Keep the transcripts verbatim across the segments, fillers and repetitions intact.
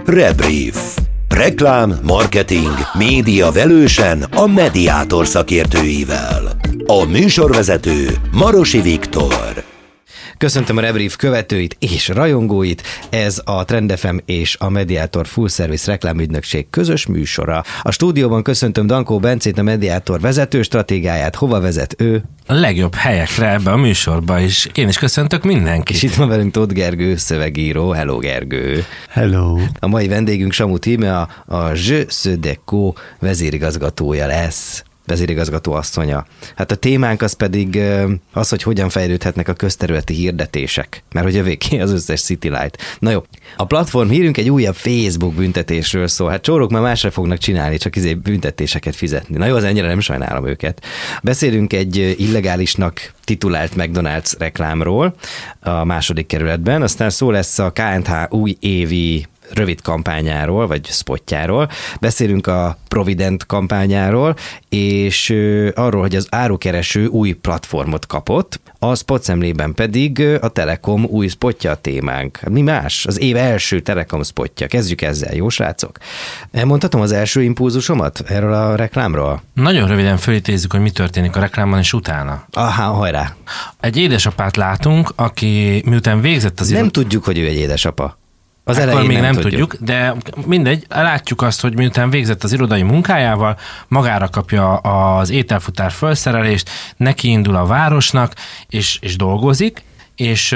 Rebrief. Reklám, marketing, média velősen a Mediátor szakértőivel. A műsorvezető Marosi Viktor. Köszöntöm a Rebrief követőit és rajongóit, ez a Trend ef em és a Mediátor Full Service reklámügynökség közös műsora. A stúdióban köszöntöm Dankó Bencét, a Mediátor vezető stratégiáját. Hova vezet ő? A legjobb helyekre ebbe a műsorba is. Én is köszöntök mindenkit. És itt van velünk Tóth Gergő, szövegíró. Hello, Gergő! Hello! A mai vendégünk Samu Tíme, a, a Je suis déco vezérigazgatója lesz. vezérigazgató asszonya. Hát a témánk az pedig az, hogy hogyan fejlődhetnek a közterületi hirdetések, mert hogy övéké az összes City Light. Na jó, a platform hírünk egy újabb Facebook büntetésről szól. Hát csórok már másra fognak csinálni, csak izé büntetéseket fizetni. Na jó, az ennyire nem sajnálom őket. Beszélünk egy illegálisnak titulált McDonald's reklámról a második kerületben, aztán szó lesz a ká és há új évi rövid kampányáról, vagy spotjáról. Beszélünk a Provident kampányáról, és arról, hogy az árukereső új platformot kapott, a spotszemlében pedig a Telekom új spotja a témánk. Mi más? Az év első Telekom spotja. Kezdjük ezzel, jó srácok? Elmondhatom az első impulzusomat erről a reklámról? Nagyon röviden fölítézzük, hogy mi történik a reklámban, és utána. Aha, hajrá! Egy édesapát látunk, aki miután végzett az... Nem tudjuk, hogy ő egy édesapa. Az Akkor még nem, nem tudjuk. tudjuk, de mindegy, látjuk azt, hogy miután végzett az irodai munkájával, magára kapja az ételfutár felszerelést, neki indul a városnak, és, és dolgozik, és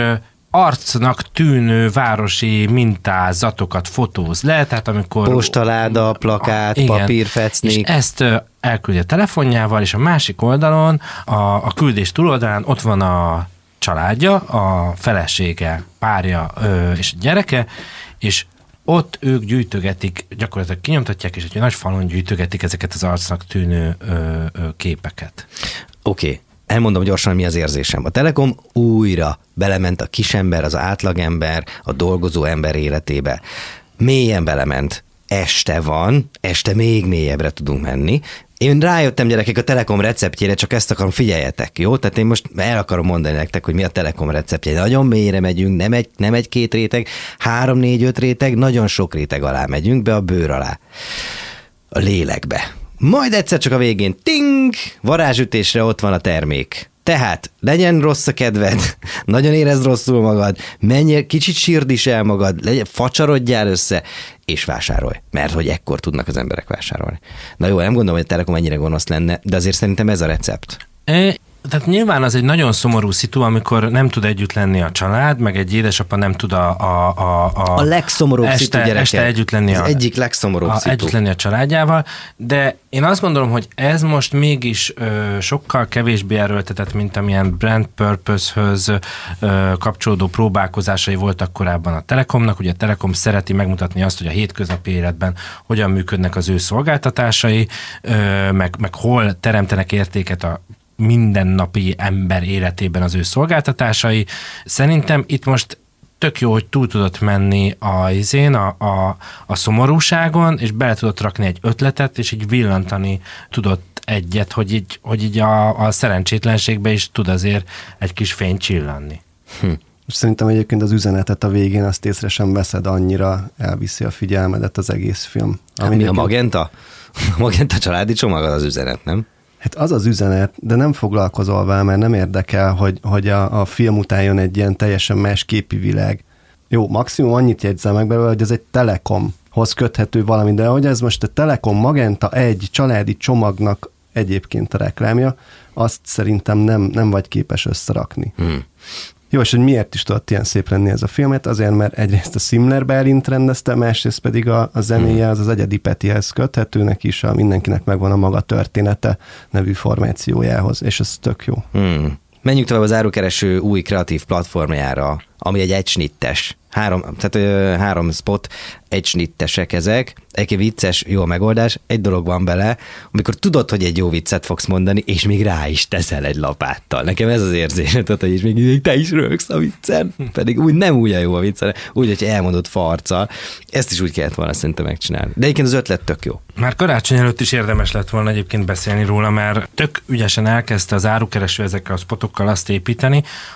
arcnak tűnő városi mintázatokat fotóz le, tehát amikor... Postaláda, plakát, igen, papírfecnik. És ezt elküldi a telefonjával, és a másik oldalon, a, a küldés túloldalán ott van a családja, a felesége, párja ö, és a gyereke, és ott ők gyűjtögetik, gyakorlatilag kinyomtatják, és egy nagy falon gyűjtögetik ezeket az arcnak tűnő ö, ö, képeket. Oké. Okay. Elmondom gyorsan, mi az érzésem. A Telekom újra belement a kisember, az átlagember, a dolgozó ember életébe. Mélyen belement. Este van, este még mélyebbre tudunk menni. Én rájöttem, gyerekek, a Telekom receptjére, csak ezt akarom, figyeljetek, jó? Tehát én most el akarom mondani nektek, hogy mi a Telekom receptje. Nagyon mélyre megyünk, nem egy, nem egy-két réteg, három, négy, öt réteg, nagyon sok réteg alá megyünk be, a bőr alá. A lélekbe. Majd egyszer csak a végén, ting, varázsütésre ott van a termék. Tehát legyen rossz a kedved, nagyon érezd rosszul magad, menj, kicsit sírd is el magad, legyen, facsarodjál össze, és vásárolj. Mert hogy ekkor tudnak az emberek vásárolni. Na jó, nem gondolom, hogy a Telekom ennyire gonosz lenne, de azért szerintem ez a recept. É. Tehát nyilván az egy nagyon szomorú szitu, amikor nem tud együtt lenni a család, meg egy édesapa nem tud a... A, a, a, a legszomorúbb este, szitu, gyerekek. Este együtt lenni az a, egyik legszomorúbb a, szitu. Együtt lenni a családjával, de én azt gondolom, hogy ez most mégis ö, sokkal kevésbé erőltetett, mint amilyen brand purpose-höz ö, kapcsolódó próbálkozásai voltak korábban a Telekomnak. Ugye a Telekom szereti megmutatni azt, hogy a hétköznapi életben hogyan működnek az ő szolgáltatásai, ö, meg, meg hol teremtenek értéket a mindennapi ember életében az ő szolgáltatásai. Szerintem itt most tök jó, hogy túl tudott menni a izén, a, a, a szomorúságon, és bele tudott rakni egy ötletet, és így villantani tudott egyet, hogy így, hogy így a, a szerencsétlenségbe is tud azért egy kis fény csillanni. Hm. Most szerintem egyébként az üzenetet a végén azt észre sem veszed, annyira elviszi a figyelmedet az egész film. Hát mi a Magenta? A Magenta családi csomag az az üzenet, nem? Hát az az üzenet, de nem foglalkozol vele, mert nem érdekel, hogy, hogy a, a film után jön egy ilyen teljesen más képi világ. Jó, maximum annyit jegyzel meg belőle, hogy ez egy Telekomhoz köthető valami, de hogy ez most a Telekom Magenta egy családi csomagnak egyébként a reklámja, azt szerintem nem, nem vagy képes összerakni. Hmm. Jó, és hogy miért is tudott ilyen szép lenni ez a filmet? Azért, mert egyrészt a Simler Berlint rendezte, másrészt pedig a, a zenéje az az Egyedi Petihez köthetőnek is, a mindenkinek megvan a maga története nevű formációjához, és ez tök jó. Hmm. Menjünk tovább az árukereső új kreatív platformjára, ami egy egysnittes. Három, tehát ö, három spot, egysnittesek ezek, egy vicces, jó a megoldás, egy dolog van bele, amikor tudod, hogy egy jó viccet fogsz mondani, és még rá is teszel egy lapáttal. Nekem ez az érzés, hogy is még te is rögsz a viccen, pedig úgy nem úgy a jó a viccen, úgy, hogy elmondod farccal. Ezt is úgy kellett volna szerintem megcsinálni. De egyébként az ötlet tök jó. Már karácsony előtt is érdemes lett volna egyébként beszélni róla, mert tök ügyesen elkezdte az árukereső ezekkel a spotokkal azt építeni, hogy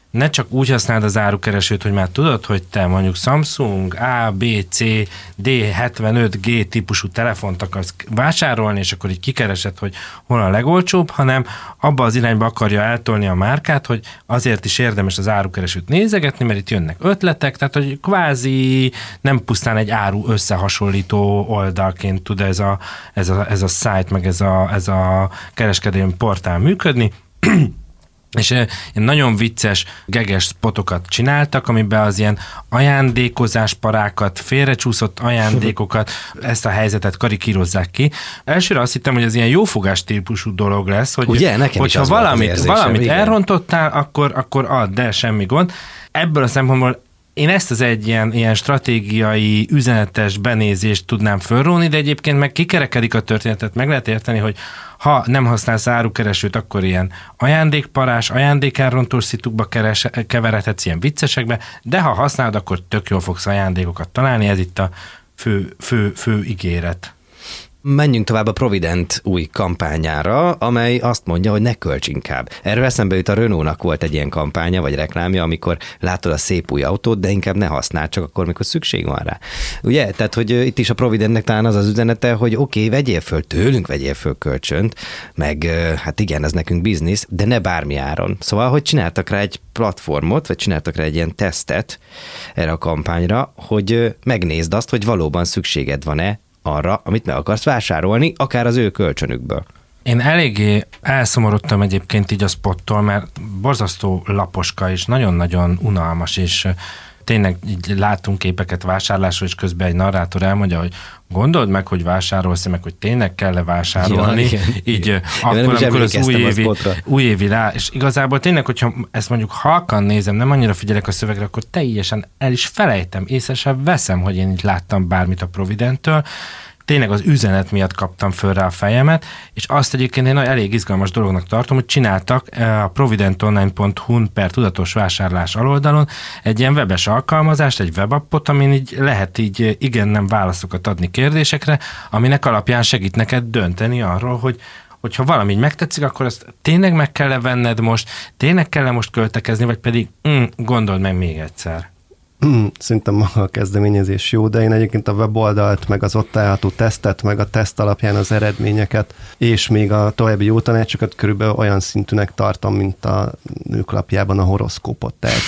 ne csak úgy használd az árukeresőt, hogy már tudod, hogy te mondjuk Samsung A, B, C, D, hetvenöt G típusú telefont akarsz vásárolni, és akkor így kikeresed, hogy hol a legolcsóbb, hanem abba az irányba akarja eltolni a márkát, hogy azért is érdemes az árukeresőt nézegetni, mert itt jönnek ötletek, tehát hogy kvázi nem pusztán egy áru összehasonlító oldalként tud ez a, ez a, ez a site, meg ez a, ez a kereskedelmi portál működni, és ilyen nagyon vicces, geges spotokat csináltak, amiben az ilyen ajándékozás parákat, félrecsúszott ajándékokat, ezt a helyzetet karikírozzák ki. Elsőre azt hittem, hogy ez ilyen jófogás típusú dolog lesz, hogy ugye, nekem hogyha valamit, érzésem, valamit igen. elrontottál, akkor, akkor add, de semmi gond. Ebből a szempontból én ezt az egy ilyen, ilyen stratégiai, üzenetes benézést tudnám fölróni, de egyébként meg kikerekedik a történetet, meg lehet érteni, hogy ha nem használsz árukeresőt, akkor ilyen ajándékparás, ajándékelrontós szitukba keres, keveredhetsz ilyen viccesekbe, de ha használod, akkor tök jól fogsz ajándékokat találni, ez itt a fő, fő, fő ígéret. Menjünk tovább a Provident új kampányára, amely azt mondja, hogy ne költs inkább. Erről eszembe jut, a Renault-nak volt egy ilyen kampánya, vagy reklámja, amikor látod a szép új autót, de inkább ne használd, csak akkor, mikor szükség van rá. Ugye? Tehát, hogy itt is a Providentnek talán az az üzenete, hogy oké, okay, vegyél föl tőlünk, vegyél föl kölcsönt, meg hát igen, ez nekünk biznisz, de ne bármi áron. Szóval, hogy csináltak rá egy platformot, vagy csináltak rá egy ilyen tesztet erre a kampányra, hogy megnézd azt, hogy valóban szükséged van-e arra, amit meg akarsz vásárolni, akár az ő kölcsönükből. Én eléggé elszomorodtam egyébként így a spottól, mert borzasztó laposka és nagyon-nagyon unalmas, és tényleg így látunk képeket vásárlásról, és közben egy narrátor elmondja, hogy gondold meg, hogy vásárolsz, meg hogy tényleg kell-e vásárolni, ja, igen, így igen. akkor, amikor az újévi, újévi rá, és igazából tényleg, hogyha ezt mondjuk halkan nézem, nem annyira figyelek a szövegre, akkor teljesen el is felejtem, észre sem veszem, hogy én itt láttam bármit a Providenttől, tényleg az üzenet miatt kaptam föl rá a fejemet, és azt egyébként én elég izgalmas dolognak tartom, hogy csináltak a providentonline pont hu-n per tudatos vásárlás aloldalon egy ilyen webes alkalmazást, egy webappot, amin így lehet így igen-nem válaszokat adni kérdésekre, aminek alapján segít neked dönteni arról, hogy hogyha valami így megtetszik, akkor azt tényleg meg kell venned most, tényleg kell most költekezni, vagy pedig mm, gondold meg még egyszer. Hmm, szerintem maga a kezdeményezés jó, de én egyébként a weboldalt, meg az ott található tesztet, meg a teszt alapján az eredményeket, és még a további jó tanácsokat körülbelül olyan szintűnek tartom, mint a nőklapjában a horoszkópot. Tehát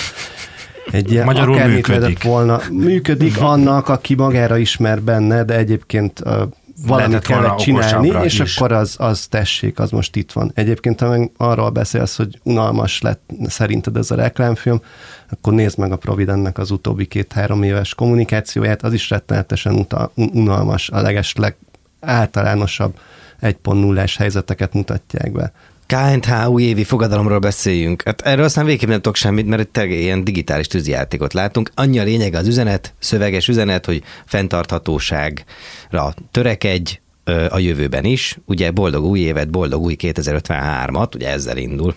egy ilyen magyarul működik. Volna, működik annak, aki magára ismer benne, de egyébként uh, valamit kellett csinálni, és is. Akkor az, az tessék, az most itt van. Egyébként, ha meg arról beszélsz, hogy unalmas lett szerinted ez a reklámfilm, akkor nézd meg a Providentnek az utóbbi két-három éves kommunikációját, az is rettenetesen utal, unalmas, a legesleg általánosabb egy pont nullás helyzeteket mutatják be. ká en há újévi fogadalomról beszéljünk. Hát erről aztán végképp nem tudok semmit, mert itt ilyen digitális tűzijátékot látunk. Annyi a lényeg az üzenet, szöveges üzenet, hogy fenntarthatóságra törekedj a jövőben is. Ugye boldog új évet, boldog új kétezer-ötvenhármat, ugye ezzel indul.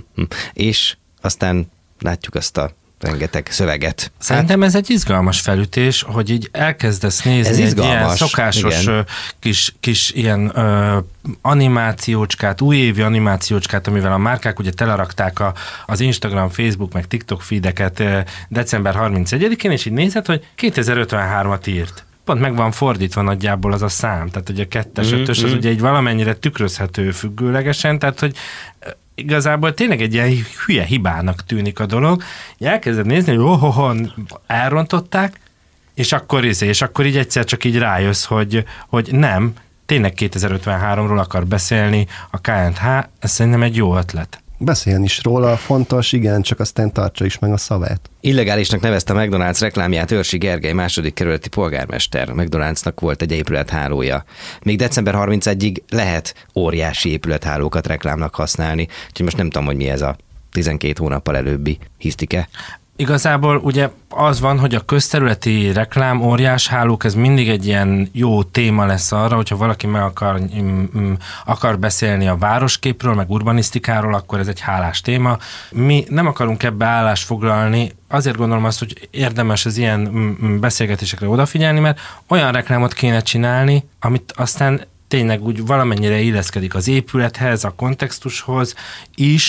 És aztán látjuk azt a rengeteg szöveget. Szerintem ez egy izgalmas felütés, hogy így elkezdesz nézni ez egy izgalmas, ilyen szokásos igen. kis, kis ilyen ö, animációcskát, újévi animációcskát, amivel a márkák ugye telerakták a, az Instagram, Facebook, meg TikTok feedeket december harmincegyedikén, és így nézed, hogy kétezer-ötvenhármat írt. Pont meg van fordítva nagyjából az a szám, tehát ugye a kettes, mm, ötös, mm. az ugye egy valamennyire tükrözhető függőlegesen, tehát hogy igazából tényleg egy ilyen hülye hibának tűnik a dolog. Elkezded nézni, hogy ohoho, elrontották, és akkor, és akkor így egyszer csak így rájössz, hogy, hogy nem, tényleg kétezer-ötvenháromról akar beszélni a ká en há, ez szerintem egy jó ötlet. Beszéljen is róla, fontos, igen, csak aztán tartsa is meg a szavát. Illegálisnak nevezte a McDonald's reklámját Őrsi Gergely második kerületi polgármester. McDonald'snak volt egy épülethálója. Még december harmincegyedikéig lehet óriási épülethálókat reklámnak használni, úgyhogy most nem tudom, hogy mi ez a tizenkét hónappal előbbi hisztike. Igazából ugye az van, hogy a közterületi reklám, óriás hálók, ez mindig egy ilyen jó téma lesz arra, hogyha valaki meg akar, akar beszélni a városképről, meg urbanisztikáról, akkor ez egy hálás téma. Mi nem akarunk ebbe állást foglalni, azért gondolom azt, hogy érdemes az ilyen beszélgetésekre odafigyelni, mert olyan reklámot kéne csinálni, amit aztán tényleg úgy valamennyire illeszkedik az épülethez, a kontextushoz is,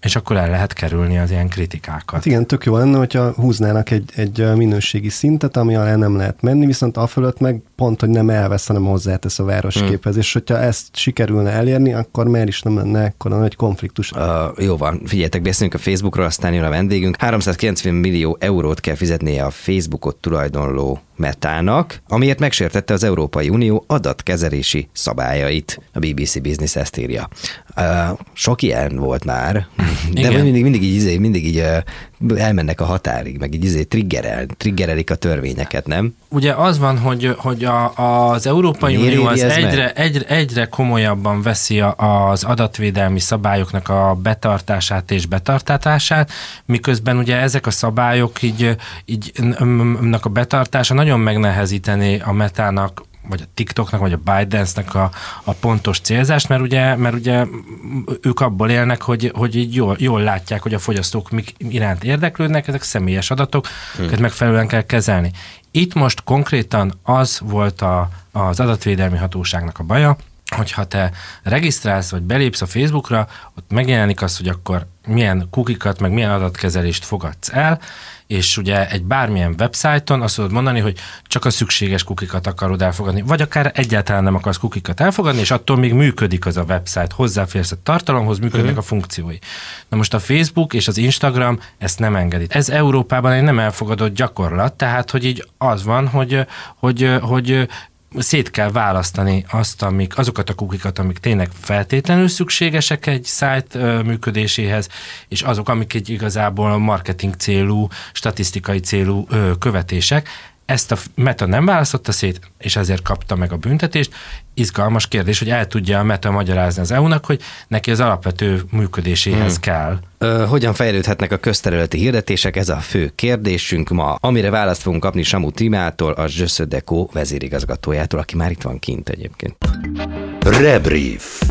és akkor el lehet kerülni az ilyen kritikákat. Hát igen, tök jó lenne, hogyha húznának egy, egy minőségi szintet, ami alá nem lehet menni, viszont a fölött meg pont, hogy nem elvesz, hanem hozzátesz a városképhez, hmm. és hogyha ezt sikerülne elérni, akkor már is nem lenne ekkora nagy konfliktus. Uh, jó van, figyeljetek, beszélünk a Facebookról, aztán jön a vendégünk. háromszázkilencven millió eurót kell fizetnie a Facebookot tulajdonló Metának, amiért megsértette az Európai Unió adatkezelési szabályait. A bé bé cé Business ezt írja. Uh, sok ilyen volt már, de Igen. mindig, mindig így, mindig így uh, elmennek a határig, meg így izé triggerel, triggerelik a törvényeket, nem? Ugye az van, hogy, hogy a, az Európai Miért Unió az egyre, egyre, egyre komolyabban veszi a, az adatvédelmi szabályoknak a betartását és betartatását, miközben ugye ezek a szabályok így, így a betartása nagyon megnehezítené a Metának, vagy a TikToknak, vagy a ByteDance-nek a, a pontos célzást, mert ugye, mert ugye ők abból élnek, hogy, hogy így jól, jól látják, hogy a fogyasztók mik iránt érdeklődnek, ezek személyes adatok, hmm. őket megfelelően kell kezelni. Itt most konkrétan az volt a, az adatvédelmi hatóságnak a baja, hogyha te regisztrálsz, vagy belépsz a Facebookra, ott megjelenik az, hogy akkor milyen cookikat, meg milyen adatkezelést fogadsz el, és ugye egy bármilyen websájton azt tudod mondani, hogy csak a szükséges cookikat akarod elfogadni, vagy akár egyáltalán nem akarsz cookikat elfogadni, és attól még működik az a website, hozzáférsz a tartalomhoz, működnek uh-huh. a funkciói. Na most a Facebook és az Instagram ezt nem engedi. Ez Európában egy nem elfogadott gyakorlat, tehát hogy így az van, hogy, hogy, hogy szét kell választani azt, amik, azokat a kukikat, amik tényleg feltétlenül szükségesek egy szájt működéséhez, és azok, amik egy igazából marketing célú, statisztikai célú követések. Ezt a Meta nem választotta szét, és ezért kapta meg a büntetést. Izgalmas kérdés, hogy el tudja a Meta magyarázni az é u-nak, hogy neki az alapvető működéséhez hmm. kell. Ö, hogyan fejlődhetnek a közterületi hirdetések? Ez a fő kérdésünk ma, amire választ fogunk kapni Samu Tímeától, a Je suis Déco vezérigazgatójától, aki már itt van kint egyébként. Rebrief.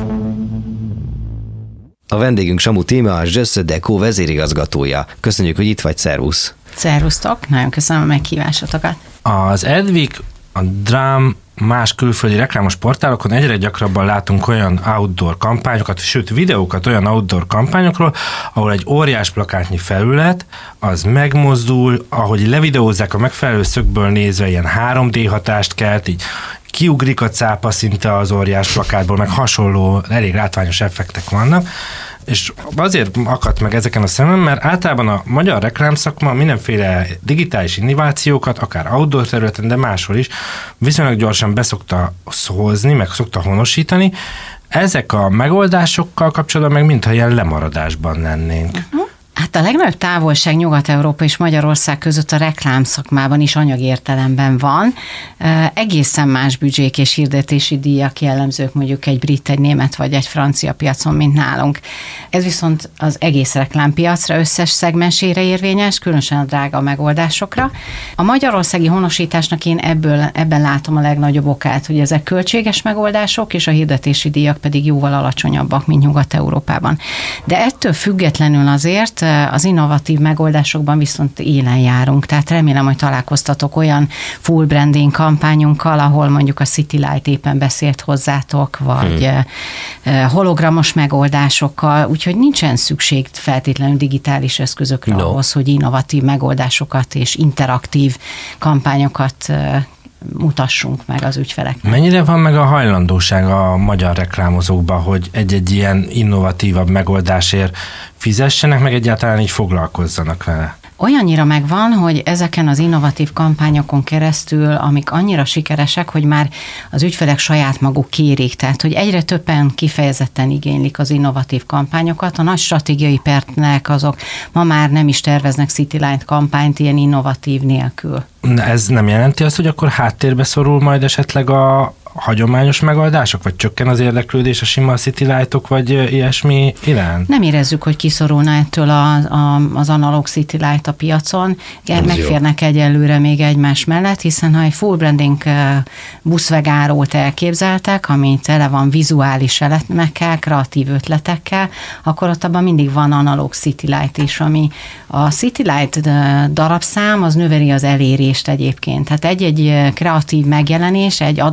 A vendégünk Samu Tíme, a Je suis Déco vezérigazgatója. Köszönjük, hogy itt vagy, szervusz! Szervusztok, nagyon köszönöm a meghívásotokat. Az Adweek, a Drum, más külföldi reklámos portálokon egyre gyakrabban látunk olyan outdoor kampányokat, sőt videókat olyan outdoor kampányokról, ahol egy óriás plakátnyi felület, az megmozdul, ahogy levideózzák a megfelelő szögből nézve, ilyen három dé hatást kelt, így kiugrik a cápa szinte az óriás plakátból, meg hasonló, elég látványos effektek vannak, és azért akadt meg ezeken a szemem, mert általában a magyar reklámszakma mindenféle digitális innovációkat, akár outdoor területen, de máshol is viszonylag gyorsan beszokta hozni, meg szokta honosítani. Ezek a megoldásokkal kapcsolatban meg mintha ilyen lemaradásban lennénk. Uh-huh. Hát a legnagyobb távolság Nyugat-Európa és Magyarország között a reklámszakmában is anyagi értelemben van. Egészen más büdzsék és hirdetési díjak jellemzők mondjuk egy brit, egy német vagy egy francia piacon, mint nálunk. Ez viszont az egész reklámpiacra, összes szegmensére érvényes, különösen a drága megoldásokra. A magyarországi honosításnak én ebből, ebben látom a legnagyobb okát, hogy ezek költséges megoldások, és a hirdetési díjak pedig jóval alacsonyabbak, mint Nyugat-Európában. De ettől függetlenül azért az innovatív megoldásokban viszont élen járunk, tehát remélem, hogy találkoztatok olyan full branding kampányunkkal, ahol mondjuk a City Light éppen beszélt hozzátok, vagy hmm. hologramos megoldásokkal, úgyhogy nincsen szükség feltétlenül digitális eszközökre no. ahhoz, hogy innovatív megoldásokat és interaktív kampányokat mutassunk meg az ügyfeleknek. Mennyire van meg a hajlandóság a magyar reklámozókban, hogy egy-egy ilyen innovatívabb megoldásért fizessenek, meg egyáltalán így foglalkozzanak vele? Olyannyira megvan, hogy ezeken az innovatív kampányokon keresztül, amik annyira sikeresek, hogy már az ügyfelek saját maguk kérik, tehát hogy egyre többen kifejezetten igénylik az innovatív kampányokat. A nagy stratégiai partnerek azok ma már nem is terveznek City Light kampányt ilyen innovatív nélkül. Ez nem jelenti azt, hogy akkor háttérbe szorul majd esetleg a hagyományos megoldások, vagy csökken az érdeklődés a sima City Light-ok, vagy ilyesmi iránt? Nem érezzük, hogy kiszorulna ettől a, a, az analóg City Light a piacon. Ez megférnek jó. egyelőre még egymás mellett, hiszen ha egy full branding buszvegárót elképzeltek, ami tele van vizuális elemekkel, kreatív ötletekkel, akkor ott abban mindig van analóg City Light is, ami a City Light darabszám, az növeli az elérést egyébként. Tehát egy-egy kreatív megjelenés egy adott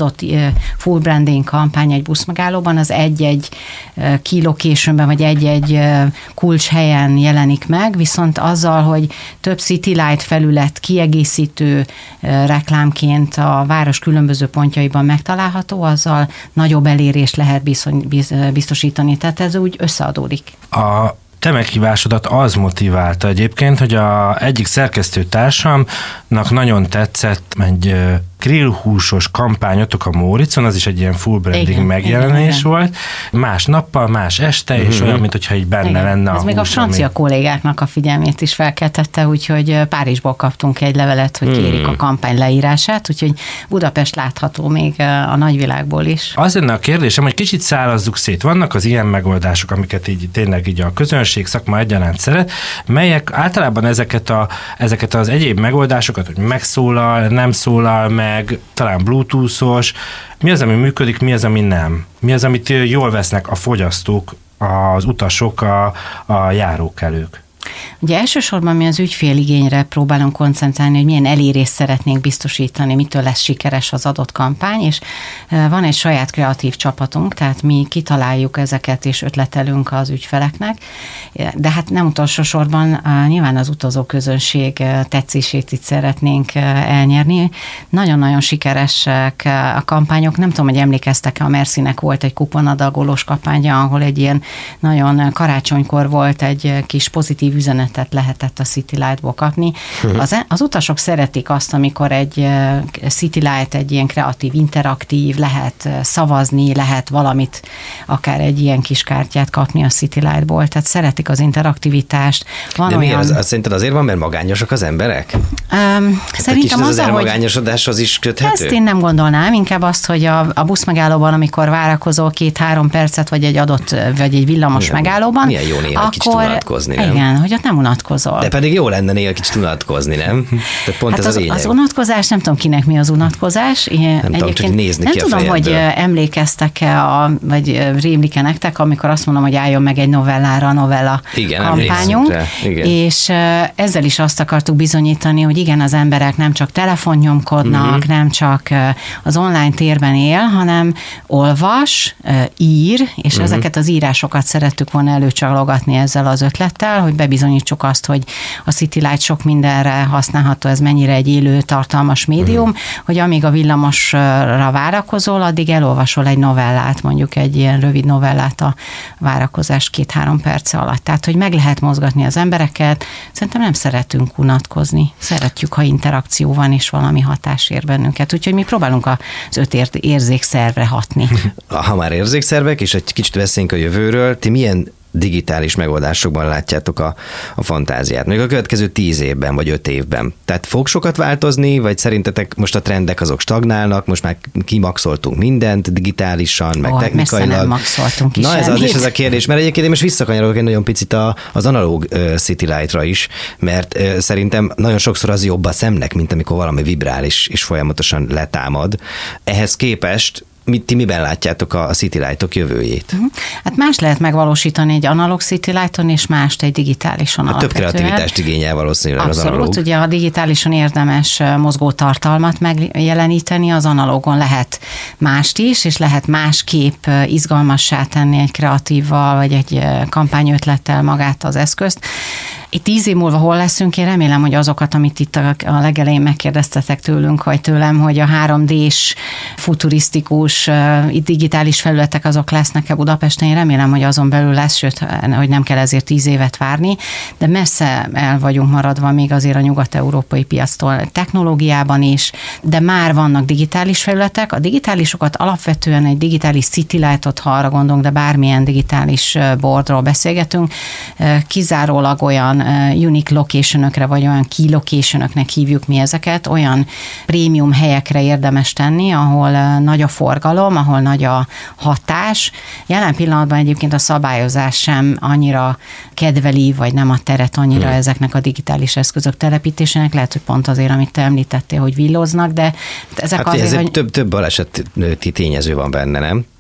full branding kampány egy buszmegállóban, az egy-egy key locationben, vagy egy-egy kulcs helyen jelenik meg, viszont azzal, hogy több City Light felület kiegészítő reklámként a város különböző pontjaiban megtalálható, azzal nagyobb elérést lehet biztosítani. Tehát ez úgy összeadódik. A te meghívásodat az motiválta egyébként, hogy a egyik szerkesztő társamnak nagyon tetszett egy grillhúsos kampányotok a Móricon, az is egy ilyen full branding igen, megjelenés igen, volt. Más nappal, más este, uh-huh. és olyan, mintha így benne igen. lenne a Ez hús, még a francia ami... kollégáknak a figyelmét is felkeltette, úgyhogy Párizsból kaptunk egy levelet, hogy kérik hmm. a kampány leírását, úgyhogy Budapest látható még a nagyvilágból is. Az lenne a kérdésem, hogy kicsit szárazzuk szét. Vannak az ilyen megoldások, amiket így tényleg így a közönség szakma egyaránt szeret, melyek általában ezeket, a, ezeket az egyéb megoldásokat, hogy megszólal, nem szólal meg, talán bluetoothos, mi az, ami működik, mi az, ami nem? Mi az, amit jól vesznek a fogyasztók, az utasok, a, a járókelők? Ugye elsősorban mi az ügyféligényre próbálunk koncentrálni, hogy milyen elérést szeretnénk biztosítani, mitől lesz sikeres az adott kampány, és van egy saját kreatív csapatunk, tehát mi kitaláljuk ezeket és ötletelünk az ügyfeleknek, de hát nem utolsó sorban nyilván az utazó közönség tetszését itt szeretnénk elnyerni. Nagyon-nagyon sikeresek a kampányok, nem tudom, hogy emlékeztek-e, a Mercinek volt egy kuponadagolós kampánya, ahol egy ilyen nagyon karácsonykor volt egy kis pozitív üzenetet lehetett a City Light-ból kapni. Az, az utasok szeretik azt, amikor egy City Light egy ilyen kreatív, interaktív, lehet szavazni, lehet valamit, akár egy ilyen kis kártyát kapni a City Light-ból, tehát szeretik az interaktivitást. Van de olyan... miért? Az, az szerinted azért van, mert magányosak az emberek? Um, szerintem az, az hogy... elmagányosodáshoz is köthető? Ezt én nem gondolnám, inkább azt, hogy a, a buszmegállóban, amikor várakozol két-három percet, vagy egy adott, vagy egy villamos milyen, megállóban, milyen jó néha akkor... kicsit unatkozni, nem? Igen, hogy ott nem unatkozol. De pedig jó lenne néha kicsit unatkozni, nem? Tehát pont hát ez az, az lényeg. Az unatkozás, nem tudom kinek mi az unatkozás. Én nem tudom, csak nézni nem ki tudom, a hogy emlékeztek-e, a, vagy rémlik-e nektek, amikor azt mondom, hogy álljon meg egy novellára a novella igen, kampányunk. Igen. És ezzel is azt akartuk bizonyítani, hogy igen, az emberek nem csak telefonnyomkodnak, uh-huh. nem csak az online térben él, hanem olvas, ír, és uh-huh. ezeket az írásokat szerettük volna előcsalogatni ezzel az ötlettel, hogy bebizonyítsuk azt, hogy a City Light sok mindenre használható, ez mennyire egy élő, tartalmas médium, uh-huh. hogy amíg a villamosra várakozol, addig elolvasol egy novellát, mondjuk egy ilyen rövid novellát a várakozás két-három perc alatt. Tehát, hogy meg lehet mozgatni az embereket. Szerintem nem szeretünk unatkozni. Szeretjük, ha interakció van, és valami hatás ér bennünket. Úgyhogy mi próbálunk az öt érzékszervre hatni. Ha már érzékszervek, és egy kicsit beszéljünk a jövőről, ti milyen digitális megoldásokban látjátok a, a fantáziát? Még a következő tíz évben, vagy öt évben. Tehát fog sokat változni, vagy szerintetek most a trendek azok stagnálnak, most már kimaxoltunk mindent digitálisan, meg oh, technikailag. Messze nem maxoltunk is. Na ez az is ez a kérdés, mert egyébként én most visszakanyarodok egy nagyon picit a, az analóg uh, City Light-ra is, mert uh, szerintem nagyon sokszor az jobb a szemnek, mint amikor valami vibrál és, és folyamatosan letámad. Ehhez képest mit, ti miben látjátok a City Light-ok jövőjét? Hát más lehet megvalósítani egy analóg City Light-on, és mást egy digitálison hát alapvetően. Több kreativitást igényel valószínűleg abszolút, az analóg. Ugye a digitálison érdemes mozgó tartalmat megjeleníteni, az analógon lehet mást is, és lehet másképp izgalmassá tenni egy kreatívval, vagy egy kampányötlettel magát az eszközt. Itt tíz év múlva hol leszünk? Én remélem, hogy azokat, amit itt a, a legelején megkérdeztetek tőlünk, vagy tőlem, hogy a három dés futurisztikus digitális felületek azok lesznek-e Budapesten, én remélem, hogy azon belül lesz, sőt, hogy nem kell ezért tíz évet várni, de messze el vagyunk maradva még azért a nyugat-európai piactól technológiában is, de már vannak digitális felületek. A digitálisokat alapvetően egy digitális City Light-ot, ha arra gondolunk, de bármilyen digitális boardról beszélgetünk, kizárólag olyan unique location-ökre, vagy olyan key location-öknek hívjuk mi ezeket, olyan prémium helyekre érdemes tenni, ahol nagy a forgalom, ahol nagy a hatás. Jelen pillanatban egyébként a szabályozás sem annyira kedveli, vagy nem a teret annyira hmm. ezeknek a digitális eszközök telepítésének. Lehet, hogy pont azért, amit te említettél, hogy villóznak, de ezek hát azért, ez hogy... több, több baleseti tényező van benne, nem?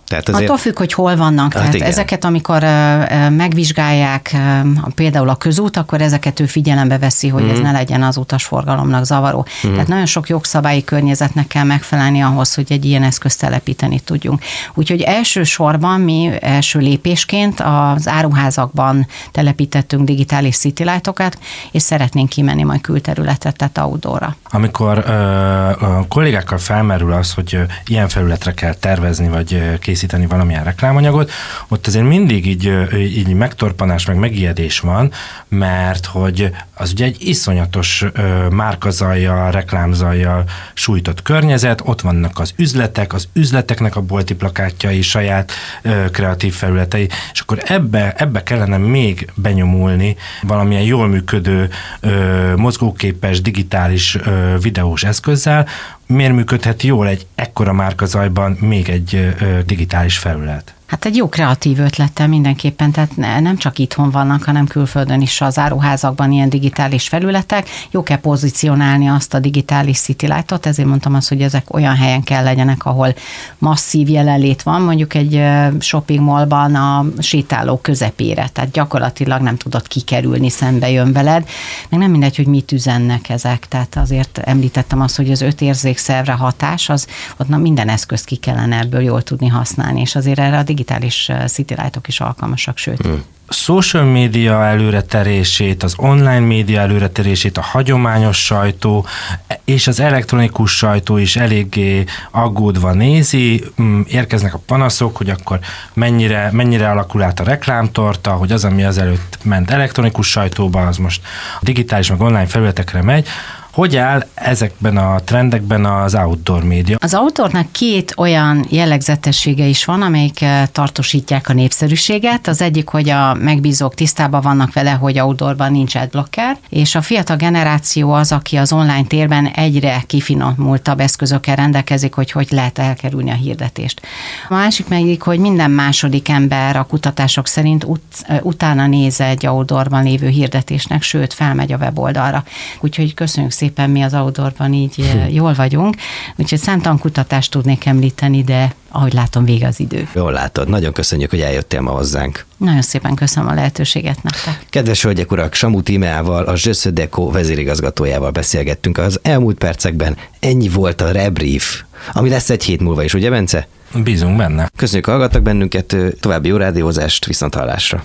Tehát azért... Attól függ, hogy hol vannak. Hát Tehát igen. ezeket, amikor uh, megvizsgálják uh, például a közút, akkor ezeket ő figyelembe veszi, hogy mm. ez ne legyen az utasforgalomnak zavaró. Mm. Tehát nagyon sok jogszabályi környezetnek kell megfelelni ahhoz, hogy egy ilyen eszközt telepíteni tudjunk. Úgyhogy elsősorban mi első lépésként az áruházakban telepítettünk digitális citylightokat, és szeretnénk kimenni majd külterületet, tehát outdoorra. Amikor ö, a kollégákkal felmerül az, hogy ö, ilyen felületre kell tervezni, vagy ö, készíteni valamilyen reklámanyagot, ott azért mindig így, ö, így megtorpanás, meg megijedés van, mert hogy az ugye egy iszonyatos ö, márkazajjal, reklámzajjal sújtott környezet, ott vannak az üzletek, az üzleteknek a bolti plakátjai, saját ö, kreatív felületei, és akkor ebbe, ebbe kellene még benyomulni valamilyen jól működő, ö, mozgóképes, digitális ö, videós eszközzel. Miért működhet jól egy ekkora márkazajban még egy ö, digitális felület? Hát egy jó kreatív ötlettel mindenképpen, tehát nem csak itthon vannak, hanem külföldön is az áruházakban ilyen digitális felületek. Jó kell pozícionálni azt a digitális citylightot, ezért mondtam azt, hogy ezek olyan helyen kell legyenek, ahol masszív jelenlét van, mondjuk egy shopping mallban a sétáló közepére, tehát gyakorlatilag nem tudod kikerülni, szembe jön veled, meg nem mindegy, hogy mit üzennek ezek, tehát azért említettem azt, hogy az öt érzékszervre hatás, az ott na, minden eszközt ki kellene ebből jól tudni használni, és azért erre a digitális citylightok is alkalmasak, sőt. Hmm. Social média előreterését, az online média előreterését, a hagyományos sajtó és az elektronikus sajtó is eléggé aggódva nézi, érkeznek a panaszok, hogy akkor mennyire, mennyire alakul át a reklámtorta, hogy az, ami azelőtt ment elektronikus sajtóba, az most digitális meg online felületekre megy. Hogy áll ezekben a trendekben az outdoor média? Az outdoornak két olyan jellegzetessége is van, amelyik tartósítják a népszerűséget. Az egyik, hogy a megbízók tisztában vannak vele, hogy outdoorban nincs adblocker, és a fiatal generáció az, aki az online térben egyre kifinomultabb eszközökkel rendelkezik, hogy hogy lehet elkerülni a hirdetést. A másik meg, hogy minden második ember a kutatások szerint ut- utána néz egy outdoorban lévő hirdetésnek, sőt, felmegy a weboldalra. Úgyhogy köszönjük szépen, mi az outdoorban így jól vagyunk, úgyhogy számtalan kutatást tudnék említeni, de ahogy látom, vége az idő. Jól látod, nagyon köszönjük, hogy eljöttél ma hozzánk. Nagyon szépen köszönöm a lehetőséget nektek. Kedves hölgyek, urak, Samut Tímeával, a Je suis déco vezérigazgatójával beszélgettünk az elmúlt percekben. Ennyi volt a Rebrief, ami lesz egy hét múlva is, ugye, Bence? Bízunk benne. Köszönjük, hallgattak bennünket, további jó rádiózást, viszonthallásra.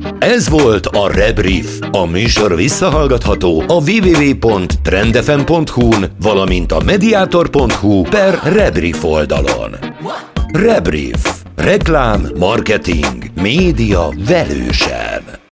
Ez volt a Rebrief. A műsor visszahallgatható a double-u double-u double-u pont trendfm pont hu-n, valamint a mediator pont hu per Rebrief oldalon. Rebrief. Reklám, marketing, média velősen.